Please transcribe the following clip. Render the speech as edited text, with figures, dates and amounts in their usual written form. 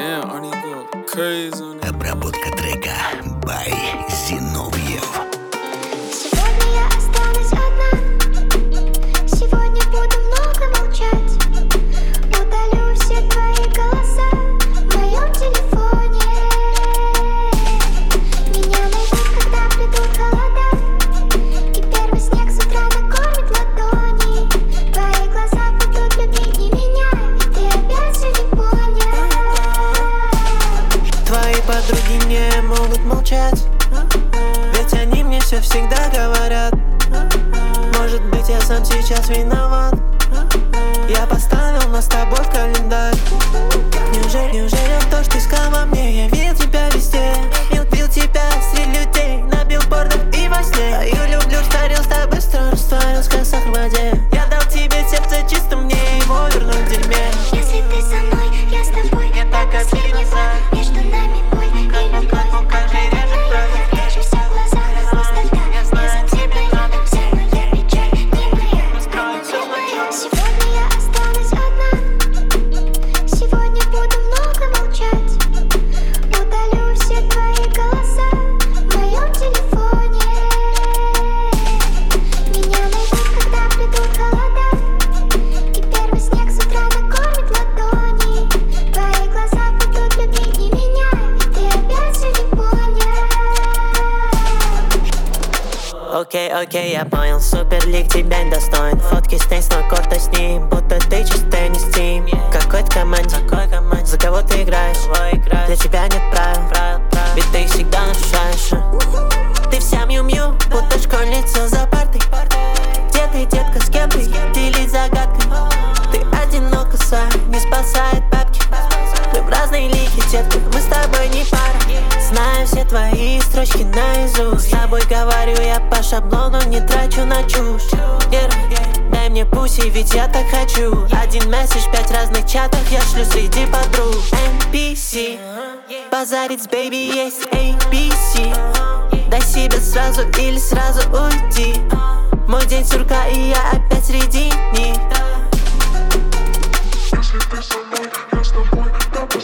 Damn, Arnie go crazy on it. Обработка трека by Zinoviev. Сегодня я останусь одна. Сегодня буду много молчать. Удалю все твои голоса в моем телефоне. Меня найдут, когда придут холода, и первый снег с утра накормит ладони. Твои глаза будут любить не меня, ведь ты опять все не понял. Твои подруги не могут молчать, ведь они мне все всегда говорят. Может быть, я сам сейчас виноват. Я поставил нас с тобой в календарь. Неужели то, что искал во мне? Я видел тебя везде, видел тебя среди людей, на билбордах и во сне. Я люблю, старил с тобой быстро, растворился, как сахар в воде. Я дал тебе сердце чисто, мне его вернуть в дерьме. Если ты со мной, я с тобой. Я так обиделся. Между нами боль и любовь. Я прячу все в глазах, пустота. Не затем рядом вся моя печаль, не моя. Сегодня я останусь одна. Сегодня буду много молчать. Удалю все твои голоса в моем телефоне. Меня найдут, когда придут холода, и первый снег с утра накормит ладони. Твои глаза будут любить не меня, ведь ты опять все не понял. Окей, я понял, суперлик тебя не достоин. Фотки с теннисного корта с ним, будто ты чистый не Steam. Какой-то команде, за кого ты играешь? Для тебя нет правил, ведь ты их всегда нарушаешь. Ты вся мью-мью, будто школьница за партой. Где ты, детка, с кем ты? Делись загадкой. Ты одинока, не спасает бабки. Мы в разные лиги, детка, мы с тобой не пара. Знаю все твои строчки наизусть. С тобой говорю я по шаблону, не трачу на чушь. Дай мне пуси, ведь я так хочу. Один месседж, 5 разных чатов я шлю среди подруг. NPC, базарить с бэйби есть ABC. Дай себе сразу или сразу уйти. Мой день сурка и я опять среди них. Если ты со мной, я с тобой, да